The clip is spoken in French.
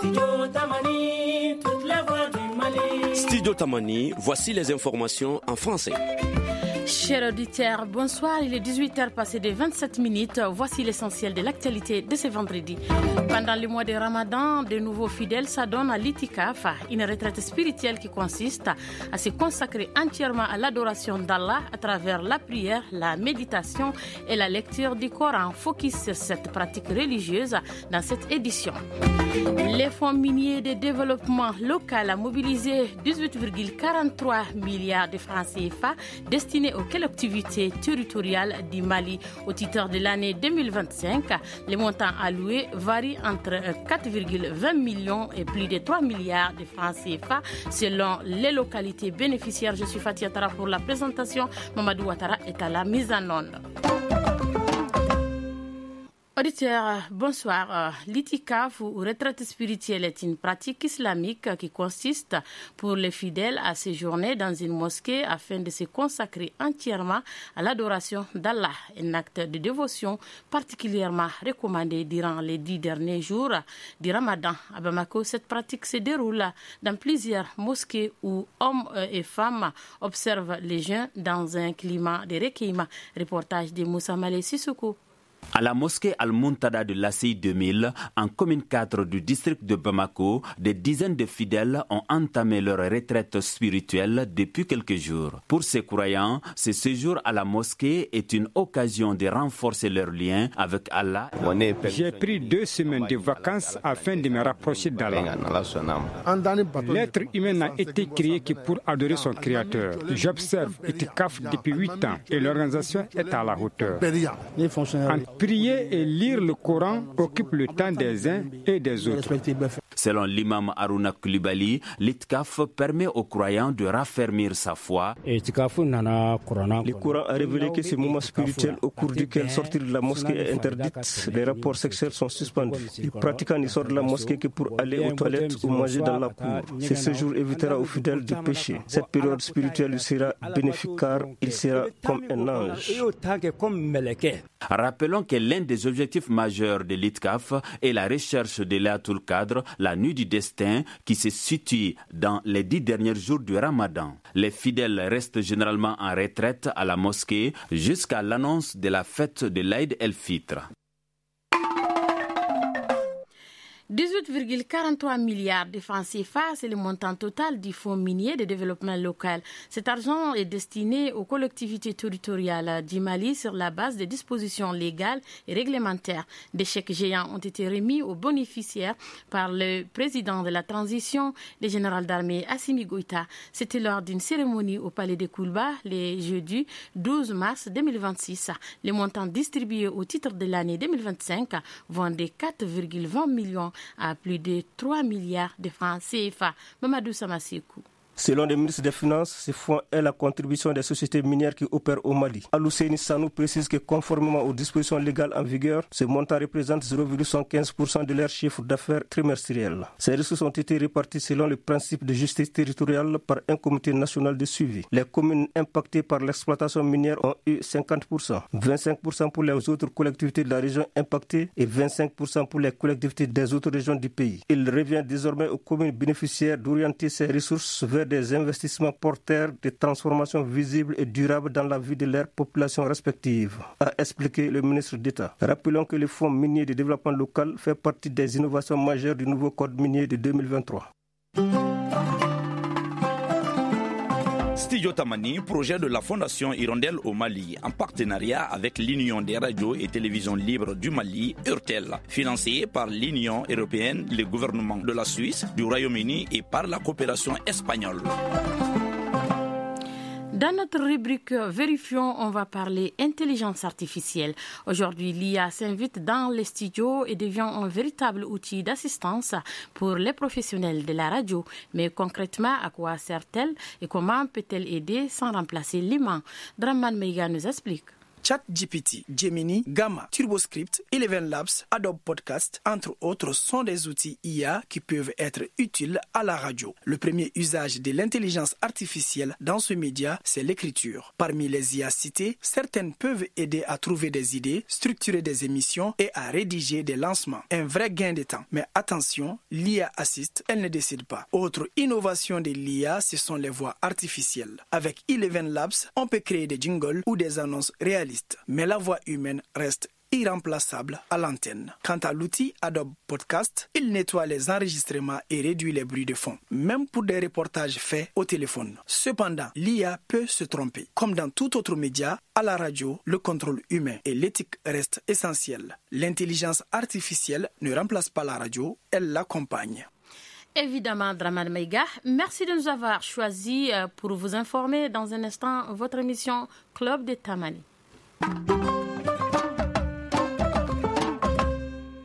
Studio Tamani, toutes les voix du Mali. Studio Tamani, voici les informations en français. Chers auditeurs, bonsoir. Il est 18h passé de 27 minutes. Voici l'essentiel de l'actualité de ce vendredi. Pendant le mois de Ramadan, de nouveaux fidèles s'adonnent à l'itikaf, une retraite spirituelle qui consiste à se consacrer entièrement à l'adoration d'Allah à travers la prière, la méditation et la lecture du Coran. Focus sur cette pratique religieuse dans cette édition. Les fonds miniers de développement local a mobilisé 18,43 milliards de francs CFA destinés aux collectivités territoriales du Mali. Au titre de l'année 2025, les montants alloués varient entre 4,20 millions et plus de 3 milliards de francs CFA selon les localités bénéficiaires. Je suis Fatia Tara pour la présentation. Mamadou Ouattara est à la mise en onde. Auditeurs, bonsoir. L'itikaf ou retraite spirituelle est une pratique islamique qui consiste pour les fidèles à séjourner dans une mosquée afin de se consacrer entièrement à l'adoration d'Allah, un acte de dévotion particulièrement recommandé durant les 10 derniers jours du Ramadan. À Bamako, cette pratique se déroule dans plusieurs mosquées où hommes et femmes observent les jeûnes dans un climat de recueillement. Reportage de Moussa Malé Sissoko. À la mosquée Al-Muntada de l'ACI 2000, en commune 4 du district de Bamako, des dizaines de fidèles ont entamé leur retraite spirituelle depuis quelques jours. Pour ces croyants, ce séjour à la mosquée est une occasion de renforcer leur lien avec Allah. J'ai pris 2 semaines de vacances afin de me rapprocher d'Allah. L'être humain n'a été créé que pour adorer son Créateur. J'observe Itikaf depuis 8 ans et l'organisation est à la hauteur. Prier et lire le Coran occupe le temps des uns et des autres. Selon l'imam Aruna Koulibaly, l'itikaf permet aux croyants de raffermir sa foi. Le Coran a révélé que ce moment spirituel au cours duquel sortir de la mosquée est interdite. Les rapports sexuels sont suspendus. Les pratiquants ne sortent de la mosquée que pour aller aux toilettes ou manger dans la cour. Ce séjour évitera aux fidèles de pécher. Cette période spirituelle sera bénéfique car il sera comme un ange. Rappelons que l'un des objectifs majeurs de l'itikaf est la recherche de Laylatul Qadr, la nuit du destin, qui se situe dans les 10 derniers jours du Ramadan. Les fidèles restent généralement en retraite à la mosquée jusqu'à l'annonce de la fête de l'Aïd el-Fitr. 18,43 milliards de francs CFA, c'est le montant total du Fonds minier de développement local. Cet argent est destiné aux collectivités territoriales du Mali sur la base des dispositions légales et réglementaires. Des chèques géants ont été remis aux bénéficiaires par le président de la transition, le général d'armée Assimi Goïta. C'était lors d'une cérémonie au palais de Koulba le jeudi 12 mars 2026. Les montants distribués au titre de l'année 2025 vont de 4,20 millions à plus de 3 milliards de francs CFA. Mamadou Samasekou. Selon le ministre des Finances, ce fonds est la contribution des sociétés minières qui opèrent au Mali. Alousseini Sanou précise que conformément aux dispositions légales en vigueur, ce montant représente 0,75% de leur chiffre d'affaires trimestriel. Ces ressources ont été réparties selon le principe de justice territoriale par un comité national de suivi. Les communes impactées par l'exploitation minière ont eu 50%, 25% pour les autres collectivités de la région impactées et 25% pour les collectivités des autres régions du pays. Il revient désormais aux communes bénéficiaires d'orienter ces ressources vers des investissements porteurs de transformations visibles et durables dans la vie de leurs populations respectives, a expliqué le ministre d'État. Rappelons que le Fonds minier de développement local fait partie des innovations majeures du nouveau code minier de 2023. Studio Tamani, projet de la Fondation Hirondelle au Mali, en partenariat avec l'Union des radios et télévisions libres du Mali, URTEL, financé par l'Union européenne, le gouvernement de la Suisse, du Royaume-Uni et par la coopération espagnole. Dans notre rubrique Vérifions, on va parler intelligence artificielle. Aujourd'hui, l'IA s'invite dans les studios et devient un véritable outil d'assistance pour les professionnels de la radio. Mais concrètement, à quoi sert-elle et comment peut-elle aider sans remplacer l'humain? Draman Meiga nous explique. ChatGPT, Gemini, Gamma, TurboScript, Eleven Labs, Adobe Podcast, entre autres, sont des outils IA qui peuvent être utiles à la radio. Le premier usage de l'intelligence artificielle dans ce média, c'est l'écriture. Parmi les IA cités, certaines peuvent aider à trouver des idées, structurer des émissions et à rédiger des lancements. Un vrai gain de temps. Mais attention, l'IA assiste, elle ne décide pas. Autre innovation de l'IA, ce sont les voix artificielles. Avec Eleven Labs, on peut créer des jingles ou des annonces réalistes. Mais la voix humaine reste irremplaçable à l'antenne. Quant à l'outil Adobe Podcast, il nettoie les enregistrements et réduit les bruits de fond, même pour des reportages faits au téléphone. Cependant, l'IA peut se tromper. Comme dans tout autre média, à la radio, le contrôle humain et l'éthique restent essentiels. L'intelligence artificielle ne remplace pas la radio, elle l'accompagne. Évidemment, Draman Maïga, merci de nous avoir choisis pour vous informer. Dans un instant, votre émission Club de Tamani.